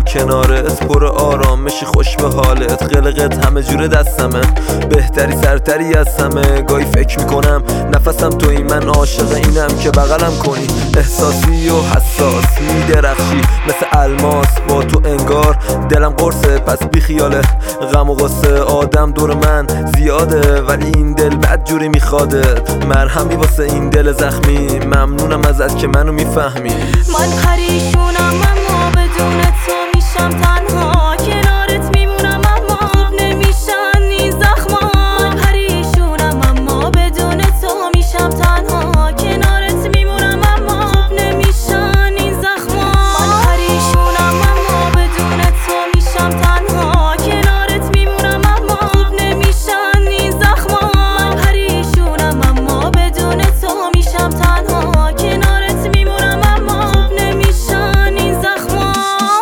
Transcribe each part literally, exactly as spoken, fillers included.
میمونم کنارت، پر آرامشی خوش به حالت، قلقت همه جوره دستمه، بهتری سرتری از همه. گاهی فکر میکنم نفسم توی، من عاشق اینم که بغلم کنی، احساسی و حساس میدرخشی مثل الماس، با تو انگار دلم قرصه پس بی خیاله. غم و غصه آدم دور من زیاده، ولی این دل بد جوری میخوادت، مرهمی واسه این دل زخمی، ممنونم ازت که منو میفهمی. من پریشونم اما بدون تو میشم تنها، کنارت میمونم اما خوب نمیشن این زخما. من پریشونم اما بدون تو میشم تنها، کنارت میمونم اما خوب نمیشن این زخما. من پریشونم اما بدون تو میشم تنها، کنارت میمونم اما خوب نمیشن این زخما. من پریشونم اما بدون تو میشم تنها، کنارت میمونم اما خوب نمیشن این زخما.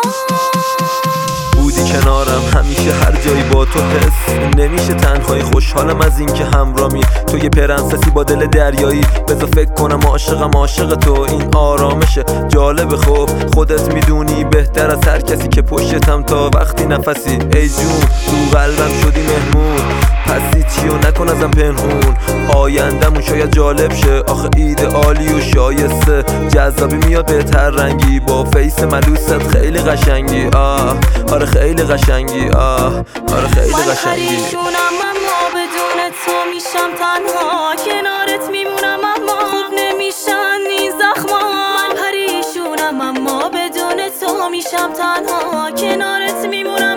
بودی کنارم همیشه هر جایی با تو حس نمیشه تنهایی، خوشحالم از این که همرامی، تو یه پرنسسی با دل دریایی. بذار فکر کنم عاشقم عاشق تو، این آرامشه جالب. خوب خودت میدونی بهتر از هر کسی که پشتم تا وقتی نفسی. ای جون تو قلبم شدی مهمون، پس هیچیو نکن ازم پنهون، آیندمون شاید جالب شه. آخه ایدئالی و شایسته، جذابی میاد بهتر رنگی، با فیس ملوست خیلی قشنگی. آه آره خیلی قشنگی، آه آره خیلی من قشنگی. پریشونم اما بدون تو میشم تنها، کنارت میمونم اما خوب نمیشن این زخما. من پریشونم اما بدون تو میشم تنها، کنارت میمونم